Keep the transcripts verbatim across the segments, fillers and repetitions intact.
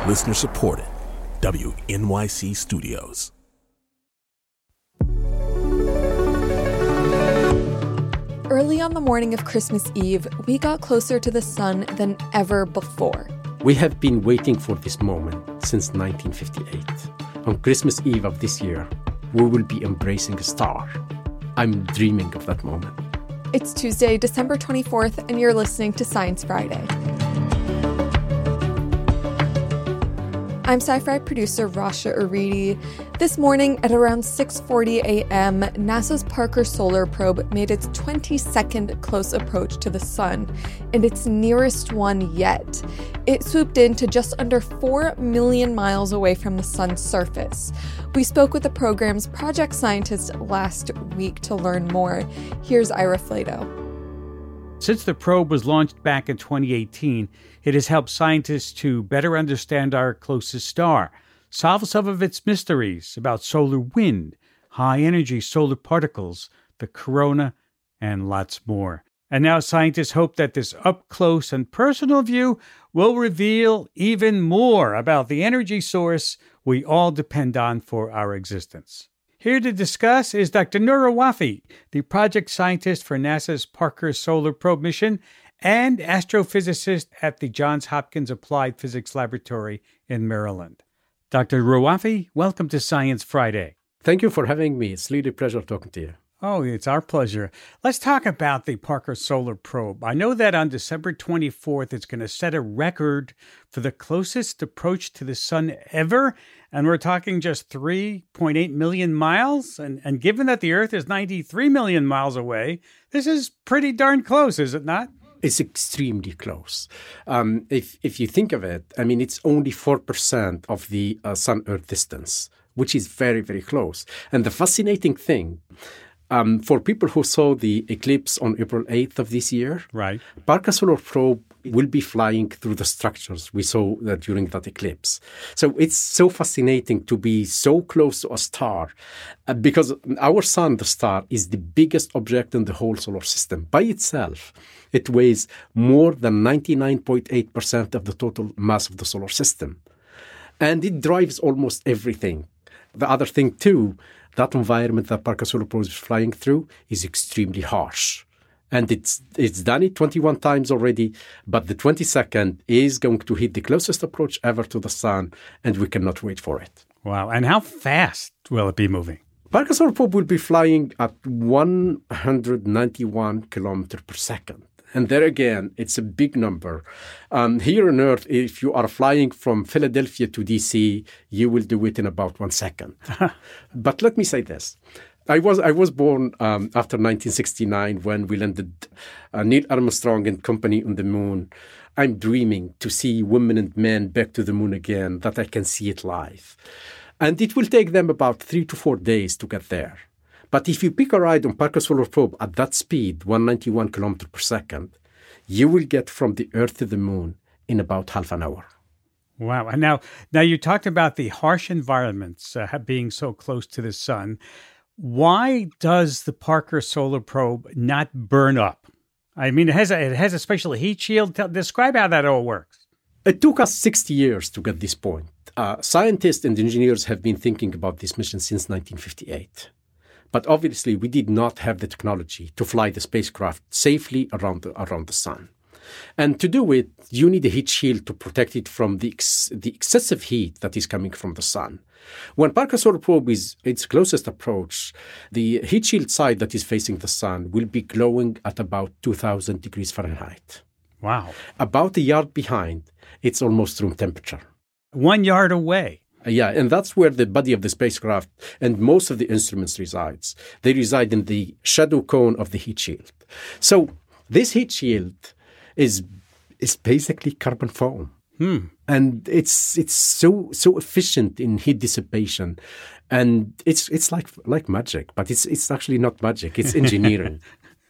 Listener supported. W N Y C Studios. Early on the morning of Christmas Eve, we got closer to the sun than ever before. We have been waiting for this moment since nineteen fifty-eight. On Christmas Eve of this year, we will be embracing a star. I'm dreaming of that moment. It's Tuesday, December twenty-fourth, and you're listening to Science Friday. I'm sci-fi producer Rasha Aridi. This morning at around six forty a.m., NASA's Parker Solar Probe made its twenty-second close approach to the sun, and its nearest one yet. It swooped in to just under four million miles away from the sun's surface. We spoke with the program's project scientist last week to learn more. Here's Ira Flato. Since the probe was launched back in twenty eighteen, it has helped scientists to better understand our closest star, solve some of its mysteries about solar wind, high-energy solar particles, the corona, and lots more. And now scientists hope that this up-close and personal view will reveal even more about the energy source we all depend on for our existence. Here to discuss is Doctor Noura Wafie, the project scientist for NASA's Parker Solar Probe mission and astrophysicist at the Johns Hopkins Applied Physics Laboratory in Maryland. Doctor Noura Wafie, welcome to Science Friday. Thank you for having me. It's really a pleasure talking to you. Oh, it's our pleasure. Let's talk about the Parker Solar Probe. I know that on December twenty-fourth, it's going to set a record for the closest approach to the sun ever. And we're talking just three point eight million miles. And, and given that the Earth is ninety-three million miles away, this is pretty darn close, is it not? It's extremely close. Um, if if you think of it, I mean, it's only four percent of the uh, Sun-Earth distance, which is very, very close. And the fascinating thing, Um, for people who saw the eclipse on April eighth of this year, right, Parker Solar Probe will be flying through the structures we saw uh, during that eclipse. So it's so fascinating to be so close to a star uh, because our sun, the star, is the biggest object in the whole solar system. By itself, it weighs more than ninety-nine point eight percent of the total mass of the solar system. And it drives almost everything. The other thing, too, that environment that Parker Solar Probe is flying through is extremely harsh. And it's it's done it twenty-one times already, but the twenty-second is going to hit the closest approach ever to the sun, and we cannot wait for it. Wow. And how fast will it be moving? Parker Solar Probe will be flying at one hundred ninety-one kilometers per second. And there again, it's a big number. Um, here on Earth, if you are flying from Philadelphia to D C, you will do it in about one second. But let me say this. I was I was born um, after nineteen sixty-nine when we landed uh, Neil Armstrong and company on the moon. I'm dreaming to see women and men back to the moon again, that I can see it live. And it will take them about three to four days to get there. But if you pick a ride on Parker Solar Probe at that speed, one hundred ninety-one kilometers per second, you will get from the Earth to the moon in about half an hour. Wow. And now, now you talked about the harsh environments uh, being so close to the sun. Why does the Parker Solar Probe not burn up? I mean, it has a, it has a special heat shield. Tell, describe how that all works. It took us sixty years to get this point. Uh, scientists and engineers have been thinking about this mission since nineteen fifty-eight. But obviously, we did not have the technology to fly the spacecraft safely around the, around the sun. And to do it, you need a heat shield to protect it from the, ex- the excessive heat that is coming from the sun. When Parker Solar Probe is its closest approach, the heat shield side that is facing the sun will be glowing at about two thousand degrees Fahrenheit. Wow. About a yard behind, it's almost room temperature. One yard away. Yeah, and that's where the body of the spacecraft and most of the instruments resides. They reside in the shadow cone of the heat shield. So this heat shield is is basically carbon foam. Hmm. And it's it's so so efficient in heat dissipation. And it's it's like like magic, but it's it's actually not magic. It's engineering.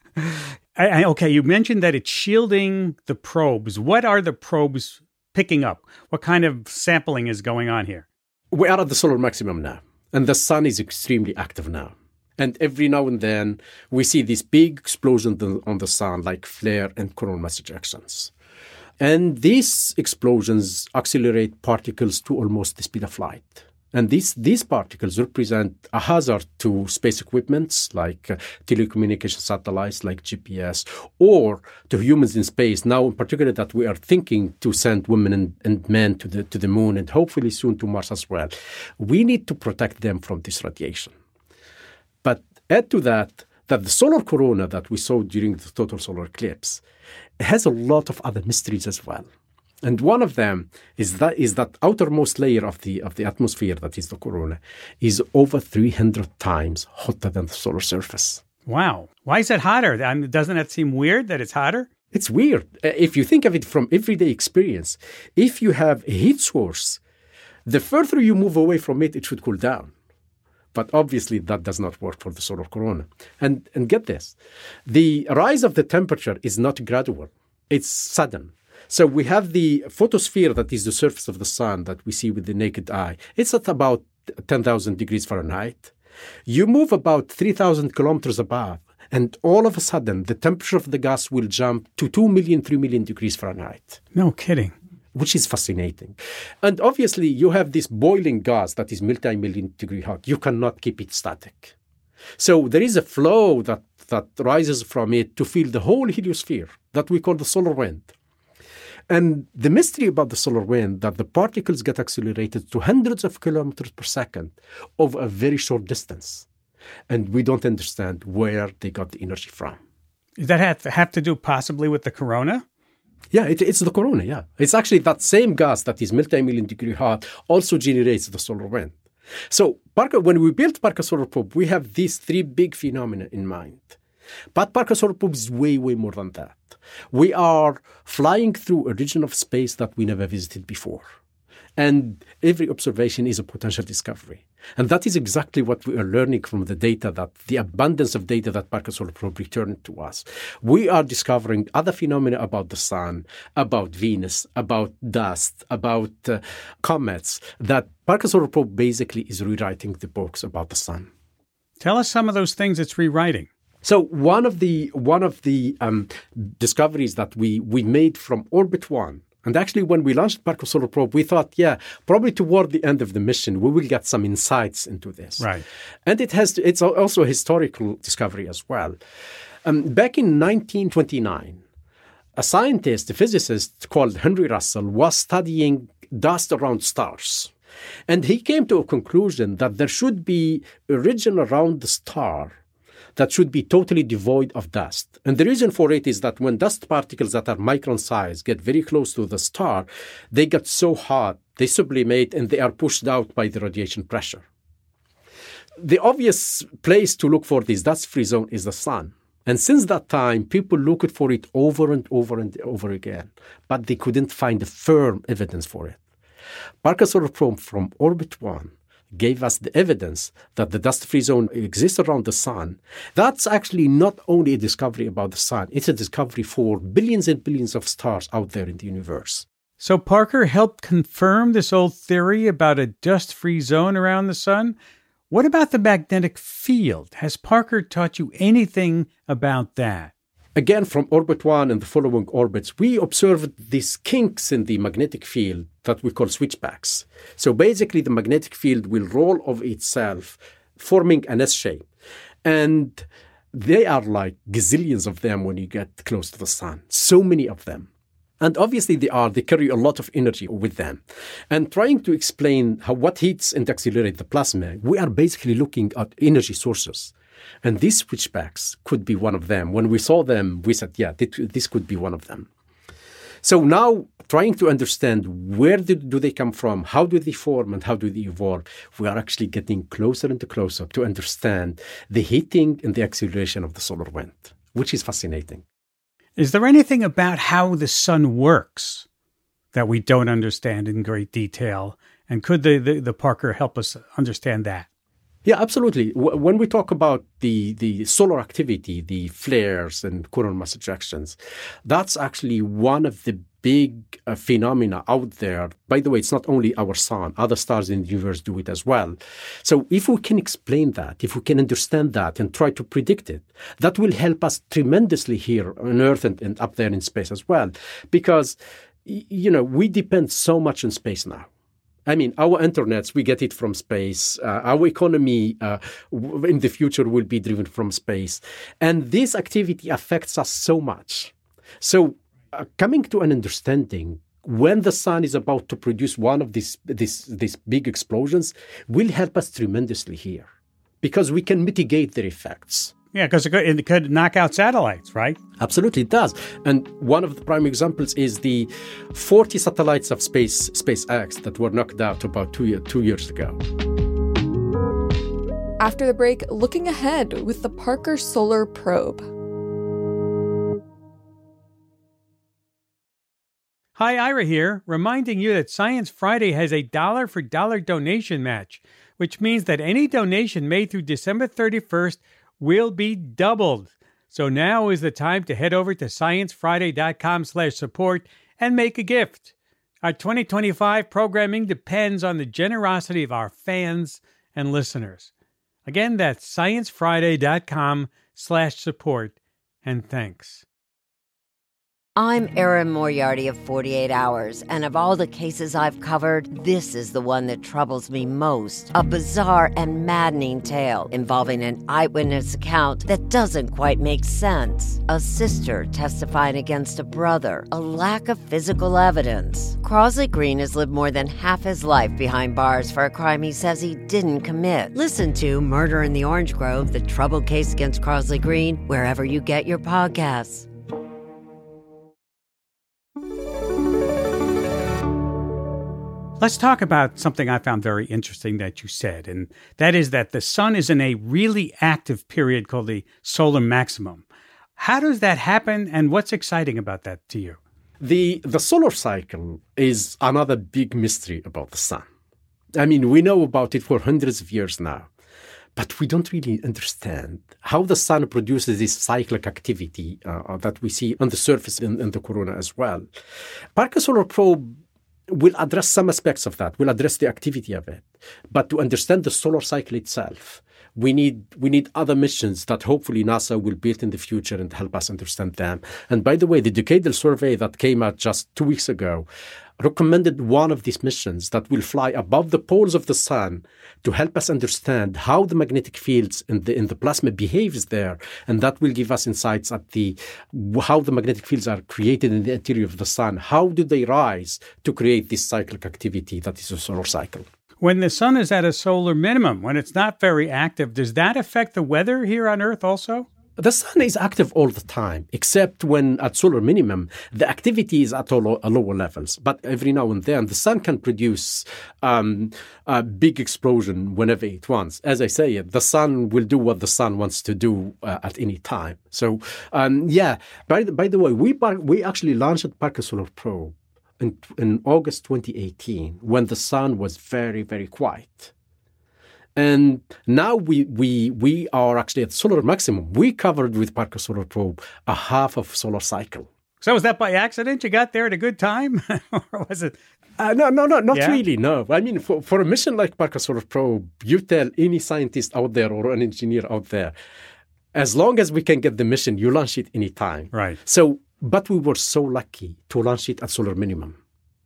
I, I, okay, you mentioned that it's shielding the probes. What are the probes picking up? What kind of sampling is going on here? We are at the solar maximum now, and the sun is extremely active now. And every now and then, we see these big explosions on the sun, like flare and coronal mass ejections. And these explosions accelerate particles to almost the speed of light. And these, these particles represent a hazard to space equipments like uh, telecommunication satellites like G P S, or to humans in space. Now, in particular, that we are thinking to send women and, and men to the, to the moon and hopefully soon to Mars as well. We need to protect them from this radiation. But add to that, that the solar corona that we saw during the total solar eclipse has a lot of other mysteries as well. And one of them is that is that outermost layer of the of the atmosphere, that is the corona, is over three hundred times hotter than the solar surface. Wow. Why is it hotter? I mean, doesn't that seem weird that it's hotter? It's weird. Uh, if you think of it from everyday experience, if you have a heat source, the further you move away from it, it should cool down. But obviously, that does not work for the solar corona. And, and get this, the rise of the temperature is not gradual. It's sudden. So we have the photosphere, that is the surface of the sun that we see with the naked eye. It's at about ten thousand degrees Fahrenheit. You move about three thousand kilometers above, and all of a sudden, the temperature of the gas will jump to two million, three million degrees Fahrenheit. No kidding. Which is fascinating. And obviously, you have this boiling gas that is multi-million degree hot. You cannot keep it static. So there is a flow that, that rises from it to fill the whole heliosphere that we call the solar wind. And the mystery about the solar wind, that the particles get accelerated to hundreds of kilometers per second over a very short distance. And we don't understand where they got the energy from. Does that have to, have to do possibly with the corona? Yeah, it, it's the corona, yeah. It's actually that same gas that is multi-million degree hot also generates the solar wind. So Parker, when we built Parker Solar Probe, we have these three big phenomena in mind. But Parker Solar Probe is way, way more than that. We are flying through a region of space that we never visited before. And every observation is a potential discovery. And that is exactly what we are learning from the data, that the abundance of data that Parker Solar Probe returned to us. We are discovering other phenomena about the sun, about Venus, about dust, about uh, comets, that Parker Solar Probe basically is rewriting the books about the sun. Tell us some of those things it's rewriting. So one of the one of the um, discoveries that we, we made from Orbit One, and actually when we launched Parker Solar Probe, we thought, yeah, probably toward the end of the mission, we will get some insights into this. Right. And it has to, it's also a historical discovery as well. Um, back in nineteen twenty-nine, a scientist, a physicist called Henry Russell, was studying dust around stars. And he came to a conclusion that there should be a region around the star that should be totally devoid of dust. And the reason for it is that when dust particles that are micron size get very close to the star, they get so hot, they sublimate, and they are pushed out by the radiation pressure. The obvious place to look for this dust-free zone is the sun. And since that time, people looked for it over and over and over again, but they couldn't find a firm evidence for it. Parker Solar Probe from Orbit One gave us the evidence that the dust-free zone exists around the sun. That's actually not only a discovery about the sun, it's a discovery for billions and billions of stars out there in the universe. So Parker helped confirm this old theory about a dust-free zone around the sun. What about the magnetic field? Has Parker taught you anything about that? Again, from Orbit One and the following orbits, we observed these kinks in the magnetic field that we call switchbacks. So basically, the magnetic field will roll of itself, forming an S shape. And they are like gazillions of them when you get close to the sun. So many of them. And obviously they are, they carry a lot of energy with them. And trying to explain how what heats and accelerate the plasma, we are basically looking at energy sources. And these switchbacks could be one of them. When we saw them, we said, yeah, this could be one of them. So now, trying to understand where do, do they come from, how do they form, and how do they evolve, we are actually getting closer and closer to understand the heating and the acceleration of the solar wind, which is fascinating. Is there anything about how the sun works that we don't understand in great detail? And could the, the, the Parker help us understand that? Yeah, absolutely. When we talk about the, the solar activity, the flares and coronal mass ejections, that's actually one of the big uh, phenomena out there. By the way, it's not only our sun, other stars in the universe do it as well. So if we can explain that, if we can understand that and try to predict it, that will help us tremendously here on Earth and, and up there in space as well. Because you know, we depend so much on space now. I mean, our internets, we get it from space. Uh, our economy uh, w- in the future will be driven from space. And this activity affects us so much. So uh, coming to an understanding, when the sun is about to produce one of these, these, these big explosions, will help us tremendously here because we can mitigate their effects. Yeah, because it, it could knock out satellites, right? Absolutely, it does. And one of the prime examples is the forty satellites of Space SpaceX that were knocked out about two, year, two years ago. After the break, looking ahead with the Parker Solar Probe. Hi, Ira here, reminding you that Science Friday has a dollar for dollar donation match, which means that any donation made through December thirty-first will be doubled. So now is the time to head over to sciencefriday.com slash support and make a gift. Our twenty twenty-five programming depends on the generosity of our fans and listeners. Again, that's sciencefriday.com slash support, and thanks. I'm Erin Moriarty of forty-eight hours, and of all the cases I've covered, this is the one that troubles me most. A bizarre and maddening tale involving an eyewitness account that doesn't quite make sense. A sister testifying against a brother. A lack of physical evidence. Crosley Green has lived more than half his life behind bars for a crime he says he didn't commit. Listen to Murder in the Orange Grove, the troubled case against Crosley Green, wherever you get your podcasts. Let's talk about something I found very interesting that you said, and that is that the sun is in a really active period called the solar maximum. How does that happen, and what's exciting about that to you? The, the solar cycle is another big mystery about the sun. I mean, we know about it for hundreds of years now, but we don't really understand how the sun produces this cyclic activity uh, that we see on the surface in, in the corona as well. Parker Solar Probe will address some aspects of that, will address the activity of it. But to understand the solar cycle itself, we need we need other missions that hopefully NASA will build in the future and help us understand them. And by the way, the decadal survey that came out just two weeks ago recommended one of these missions that will fly above the poles of the sun to help us understand how the magnetic fields in the in the plasma behaves there, and that will give us insights at the how the magnetic fields are created in the interior of the sun. How do they rise to create this cyclic activity that is a solar cycle? When the sun is at a solar minimum, when it's not very active, does that affect the weather here on Earth also? The sun is active all the time, except when at solar minimum, the activity is at low, lower levels. But every now and then, the sun can produce um, a big explosion whenever it wants. As I say, the sun will do what the sun wants to do uh, at any time. So, um, yeah, by the, by the way, we we actually launched Parker Solar Probe in, in August twenty eighteen, when the sun was very, very quiet. And now we we we are actually at solar maximum. We covered with Parker Solar Probe a half of solar cycle. So was that by accident? You got there at a good time? Or was it? Uh, no, no, no, not yeah? really, no. I mean, for, for a mission like Parker Solar Probe, you tell any scientist out there or an engineer out there, as long as we can get the mission, you launch it anytime. Right. So, but we were so lucky to launch it at solar minimum.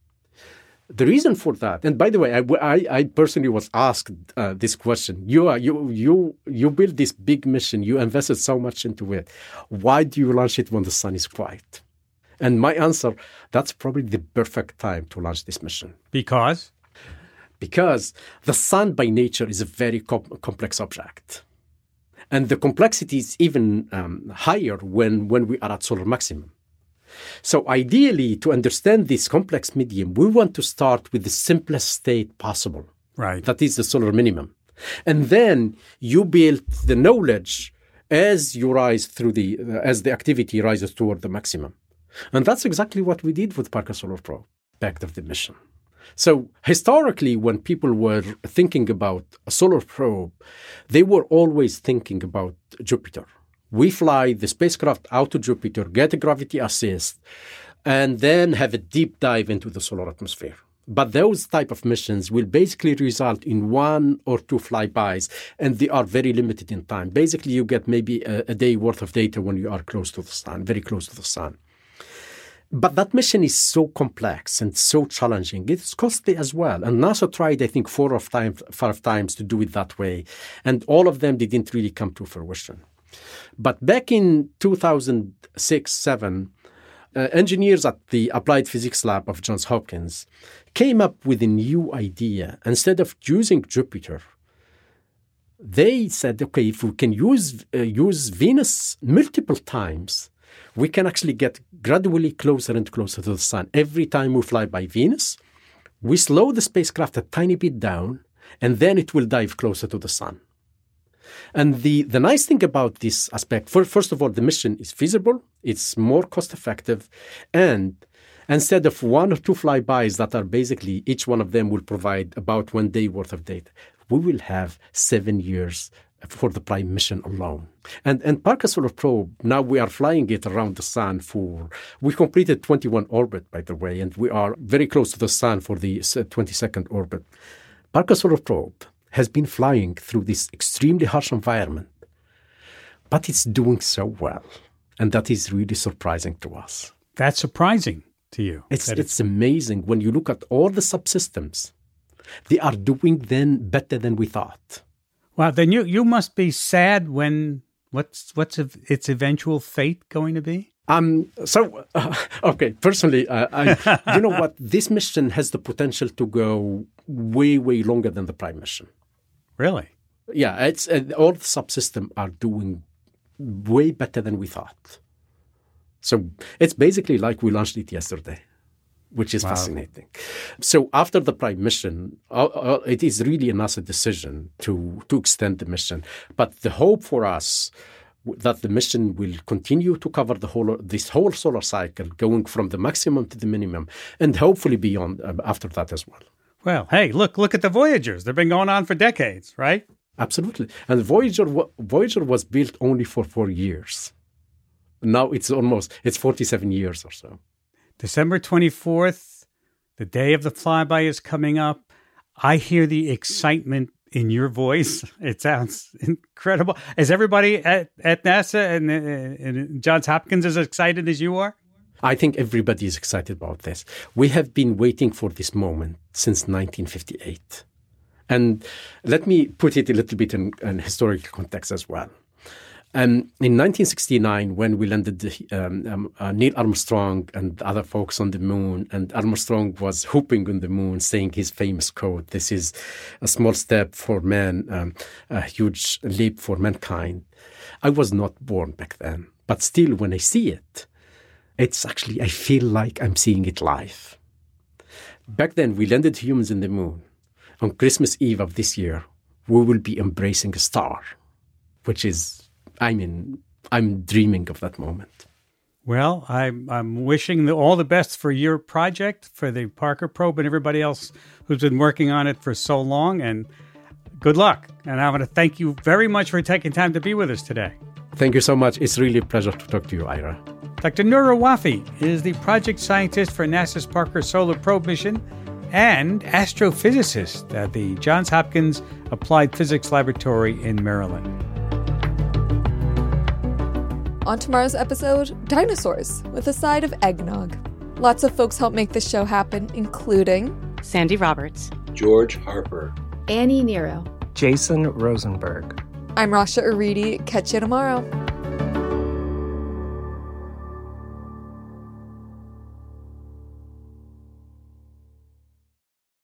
The reason for that, and by the way, I, I, I personally was asked uh, this question. You are you you you built this big mission. You invested so much into it. Why do you launch it when the sun is quiet? And my answer: that's probably the perfect time to launch this mission. Because? Because the sun by nature is a very com- complex object. And the complexity is even um, higher when, when we are at solar maximum. So ideally, to understand this complex medium, we want to start with the simplest state possible. Right. That is the solar minimum. And then you build the knowledge as you rise through the, uh, as the activity rises toward the maximum. And that's exactly what we did with Parker Solar Probe, back of the mission. So historically, when people were thinking about a solar probe, they were always thinking about Jupiter. We fly the spacecraft out to Jupiter, get a gravity assist, and then have a deep dive into the solar atmosphere. But those type of missions will basically result in one or two flybys, and they are very limited in time. Basically, you get maybe a, a day worth of data when you are close to the sun, very close to the sun. But that mission is so complex and so challenging. It's costly as well. And NASA tried, I think, four or five, five times to do it that way. And all of them didn't really come to fruition. But back in two thousand six, seven, uh, engineers at the Applied Physics Lab of Johns Hopkins came up with a new idea. Instead of using Jupiter, they said, okay, if we can use uh, use Venus multiple times, we can actually get gradually closer and closer to the sun. Every time we fly by Venus, we slow the spacecraft a tiny bit down, and then it will dive closer to the sun. And the, the nice thing about this aspect, for, first of all, the mission is feasible, it's more cost-effective, and instead of one or two flybys that are basically, each one of them will provide about one day worth of data, we will have seven years for the Prime mission alone. And and Parker Solar Probe, now we are flying it around the sun for, we completed twenty-one orbit, by the way, and we are very close to the sun for the twenty-second orbit. Parker Solar Probe has been flying through this extremely harsh environment, but it's doing so well. And that is really surprising to us. That's surprising to you? It's, it's, it's amazing when you look at all the subsystems. They are doing then better than we thought. Wow, then you, you must be sad when, what's what's its eventual fate going to be? Um. So, uh, okay, personally, uh, I, you know what? This mission has the potential to go way, way longer than the Prime mission. Really? Yeah, it's uh, all the subsystems are doing way better than we thought. So it's basically like we launched it yesterday, which is wow. fascinating. So after the Prime mission, uh, uh, it is really a NASA decision to, to extend the mission. But the hope for us that the mission will continue to cover the whole this whole solar cycle, going from the maximum to the minimum, and hopefully beyond uh, after that as well. Well, hey, look, look at the Voyagers. They've been going on for decades, right? Absolutely. And Voyager, Voyager was built only for four years. Now it's almost, it's forty-seven years or so. December twenty-fourth, the day of the flyby is coming up. I hear the excitement in your voice. It sounds incredible. Is everybody at, at NASA and, and Johns Hopkins as excited as you are? I think everybody is excited about this. We have been waiting for this moment since nineteen fifty-eight. And let me put it a little bit in, in historical context as well. Um, in nineteen sixty-nine, when we landed um, um, uh, Neil Armstrong and other folks on the moon, and Armstrong was whooping on the moon, saying his famous quote, "This is a small step for man, um, a huge leap for mankind." I was not born back then, but still when I see it, it's actually, I feel like I'm seeing it live. Back then, we landed humans in the moon. On Christmas Eve of this year, we will be embracing a star, which is, I mean, I'm dreaming of that moment. Well, I'm, I'm wishing the, all the best for your project, for the Parker Probe, and everybody else who's been working on it for so long. And good luck. And I want to thank you very much for taking time to be with us today. Thank you so much. It's really a pleasure to talk to you, Ira. Doctor Noura Wafie is the project scientist for NASA's Parker Solar Probe mission and astrophysicist at the Johns Hopkins Applied Physics Laboratory in Maryland. On tomorrow's episode, dinosaurs with a side of eggnog. Lots of folks help make this show happen, including Sandy Roberts, George Harper, Annie Nero, Jason Rosenberg. I'm Rasha Aridi. Catch you tomorrow.